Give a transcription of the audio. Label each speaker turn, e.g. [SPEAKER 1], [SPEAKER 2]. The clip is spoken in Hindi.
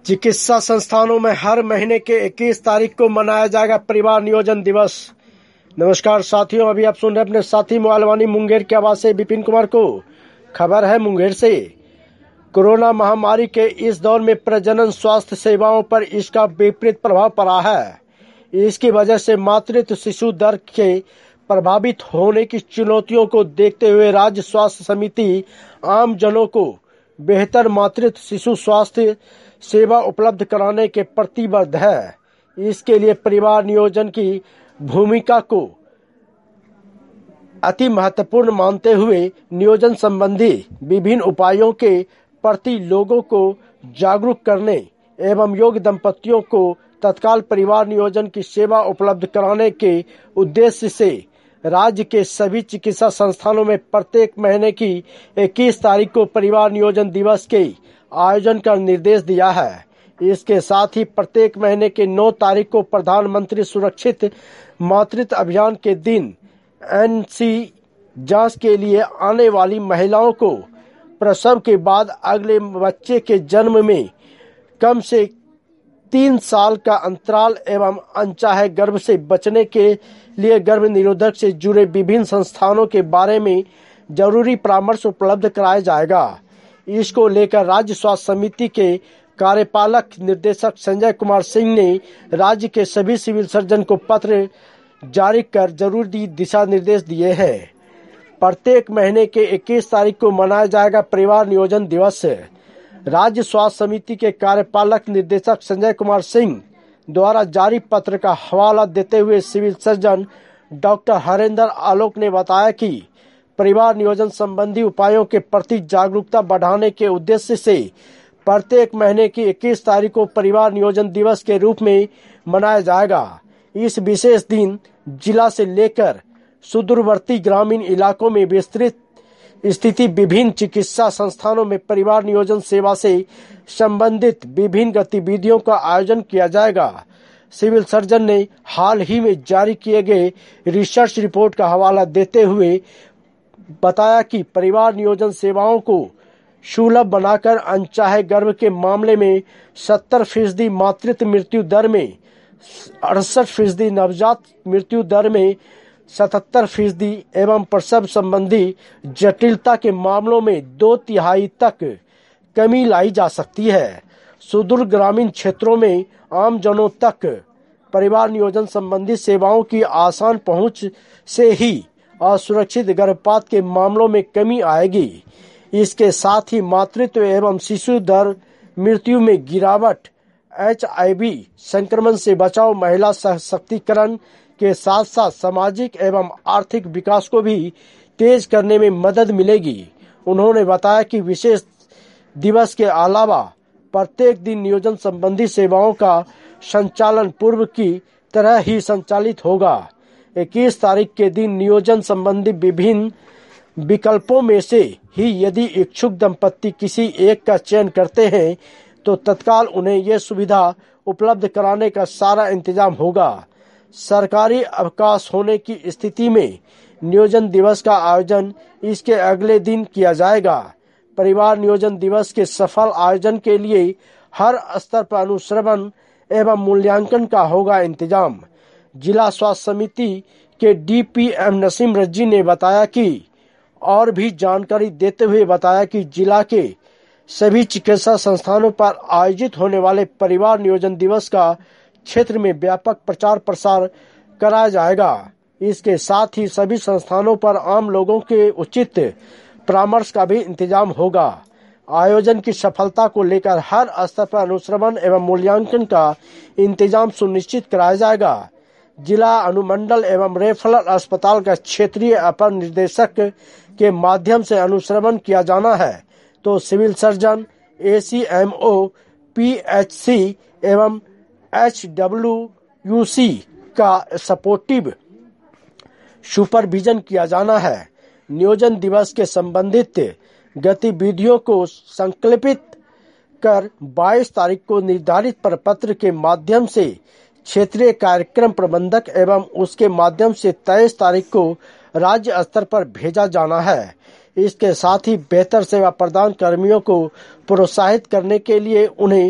[SPEAKER 1] चिकित्सा संस्थानों में हर महीने के 21 तारीख को मनाया जाएगा परिवार नियोजन दिवस। नमस्कार साथियों, अभी आप सुन रहे अपने साथी मोबाइल मुंगेर के आवाज से विपिन कुमार को। खबर है मुंगेर से। कोरोना महामारी के इस दौर में प्रजनन स्वास्थ्य सेवाओं पर इसका विपरीत प्रभाव पड़ा है। इसकी वजह से मातृत्व शिशु दर के प्रभावित होने की चुनौतियों को देखते हुए राज्य स्वास्थ्य समिति आम जनों को बेहतर मातृत्व शिशु स्वास्थ्य सेवा उपलब्ध कराने के प्रतिबद्ध है। इसके लिए परिवार नियोजन की भूमिका को अति महत्वपूर्ण मानते हुए नियोजन संबंधी विभिन्न उपायों के प्रति लोगों को जागरूक करने एवं योग्य दंपतियों को तत्काल परिवार नियोजन की सेवा उपलब्ध कराने के उद्देश्य से राज्य के सभी चिकित्सा संस्थानों में प्रत्येक महीने की 21 तारीख को परिवार नियोजन दिवस के आयोजन का निर्देश दिया है। इसके साथ ही प्रत्येक महीने के 9 तारीख को प्रधानमंत्री सुरक्षित मातृत्व अभियान के दिन एनसी जांच के लिए आने वाली महिलाओं को प्रसव के बाद अगले बच्चे के जन्म में कम से 3 साल का अंतराल एवं अनचाहे गर्भ से बचने के लिए गर्भ निरोधक से जुड़े विभिन्न संस्थानों के बारे में जरूरी परामर्श उपलब्ध कराया जाएगा। इसको लेकर राज्य स्वास्थ्य समिति के कार्यपालक निदेशक संजय कुमार सिंह ने राज्य के सभी सिविल सर्जन को पत्र जारी कर जरूरी दिशा निर्देश दिए हैं। प्रत्येक महीने के 21 तारीख को मनाया जाएगा परिवार नियोजन दिवस। राज्य स्वास्थ्य समिति के कार्यपालक निदेशक संजय कुमार सिंह द्वारा जारी पत्र का हवाला देते हुए civil surgeon doctor Harendra Alok ने बताया कि परिवार नियोजन संबंधी उपायों के प्रति जागरूकता बढ़ाने के उद्देश्य से प्रत्येक महीने की 21 तारीख को परिवार नियोजन दिवस के रूप में मनाया जाएगा। इस विशेष दिन जिला से लेकर सुदूरवर्ती ग्रामीण इलाकों में विस्तृत स्थिति विभिन्न चिकित्सा संस्थानों में परिवार नियोजन सेवा से संबंधित विभिन्न गतिविधियों का आयोजन किया जाएगा। सिविल सर्जन ने हाल ही में जारी किए गए रिसर्च रिपोर्ट का हवाला देते हुए बताया कि परिवार नियोजन सेवाओं को सुलभ बनाकर अनचाहे गर्भ के मामले में 70% मातृत्व मृत्यु दर में, 68% नवजात मृत्यु दर में, 77% एवं प्रसव संबंधी जटिलता के मामलों में 2/3 तक कमी लाई जा सकती है। सुदूर ग्रामीण क्षेत्रों में आम जनों तक परिवार नियोजन संबंधी सेवाओं की आसान पहुंच से ही असुरक्षित गर्भपात के मामलों में कमी आएगी। इसके साथ ही मातृत्व एवं शिशु दर मृत्यु में गिरावट, HIV संक्रमण से बचाव, महिला सशक्तिकरण के साथ साथ सामाजिक एवं आर्थिक विकास को भी तेज करने में मदद मिलेगी। उन्होंने बताया कि विशेष दिवस के अलावा प्रत्येक दिन नियोजन संबंधी सेवाओं का संचालन पूर्व की तरह ही संचालित होगा। 21 तारीख के दिन नियोजन संबंधी विभिन्न विकल्पों में से ही यदि इच्छुक दंपति किसी एक का चयन करते हैं तो तत्काल उन्हें यह सुविधा उपलब्ध कराने का सारा इंतजाम होगा। सरकारी अवकाश होने की स्थिति में नियोजन दिवस का आयोजन इसके अगले दिन किया जाएगा। परिवार नियोजन दिवस के सफल आयोजन के लिए हर स्तर पर अनुश्रवण एवं मूल्यांकन का होगा इंतजाम। जिला स्वास्थ्य समिति के DPM नसीम रज्जी ने बताया कि और भी जानकारी देते हुए बताया कि जिला के सभी चिकित्सा संस्थानों पर आयोजित होने वाले परिवार नियोजन दिवस का क्षेत्र में व्यापक प्रचार प्रसार कराया जाएगा। इसके साथ ही सभी संस्थानों पर आम लोगों के उचित परामर्श का भी इंतजाम होगा। आयोजन की सफलता को लेकर हर स्तर पर अनुश्रवण एवं मूल्यांकन का इंतजाम सुनिश्चित कराया जाएगा। जिला अनुमंडल एवं रेफरल अस्पताल का क्षेत्रीय अपर निदेशक के माध्यम से अनुश्रवण किया जाना है तो सिविल सर्जन, ACMO, PHC एवं HWUC का सपोर्टिव सुपरविजन किया जाना है। नियोजन दिवस के संबंधित गतिविधियों को संकल्पित कर 22 तारीख को निर्धारित प्रपत्र के माध्यम से क्षेत्रीय कार्यक्रम प्रबंधक एवं उसके माध्यम से 23 तारीख को राज्य स्तर पर भेजा जाना है। इसके साथ ही बेहतर सेवा प्रदान कर्मियों को प्रोत्साहित करने के लिए उन्हें